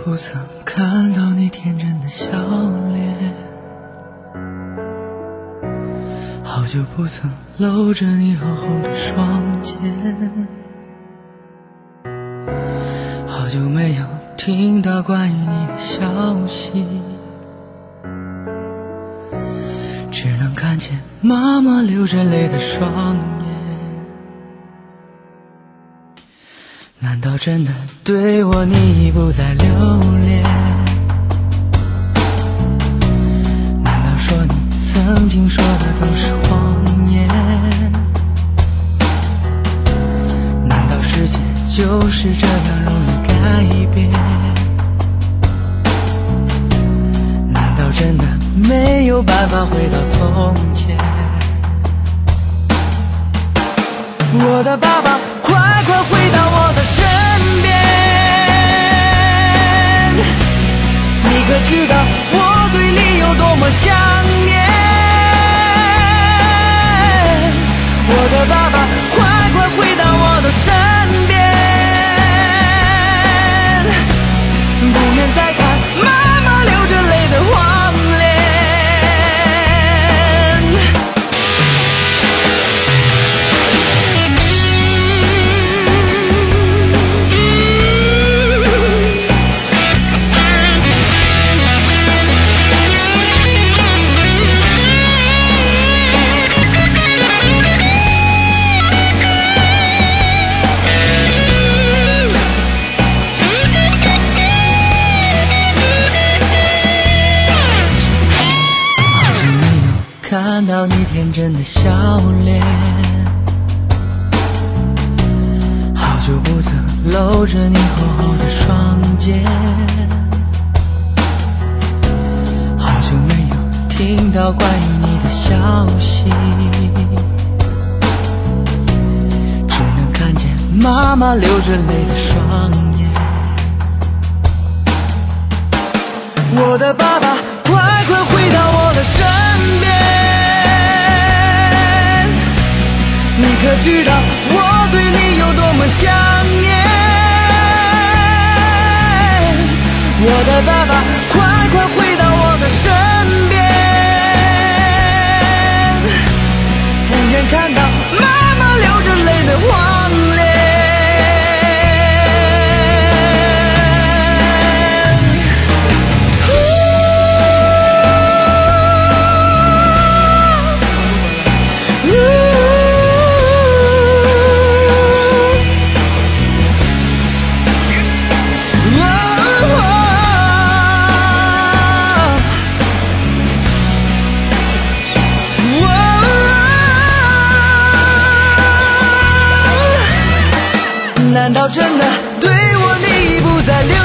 不曾看到你天真的笑脸，好久不曾搂着你厚厚的双肩，好久没有听到关于你的消息，只能看见妈妈流着泪的双眼。难道真的对我你已不再留恋？难道说你曾经说的都是谎言？难道世界就是这样容易改变？难道真的没有办法回到从前？我的爸爸，快快回到我的身边，你可知道我对你有多么想念？我的爸爸，快快回到我的身边，不愿再看妈妈流着泪的黄脸。看到你天真的笑脸，好久不曾搂着你厚厚的双肩，好久没有听到关于你的消息，只能看见妈妈流着泪的双眼。我的爸爸，快快回到我的身边，你可知道我对你有多么想念？我的爸爸，快快回到我的身边，不愿看到妈妈流着泪的黄脸。难道真的对我你已不再留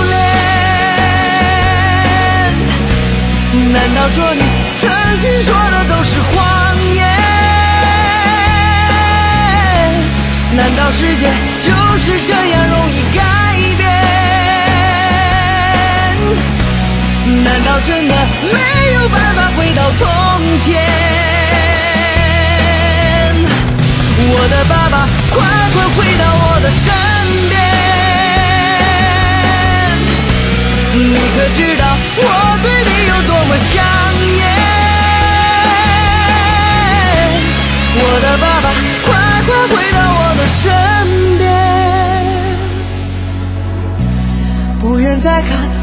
恋？难道说你曾经说的都是谎言？难道世界就是这样容易改变？难道真的没有办法回到从前？我的爸爸，快快回到我的身边，你可知道我对你有多么想念？我的爸爸，快快回到我的身边，不愿再看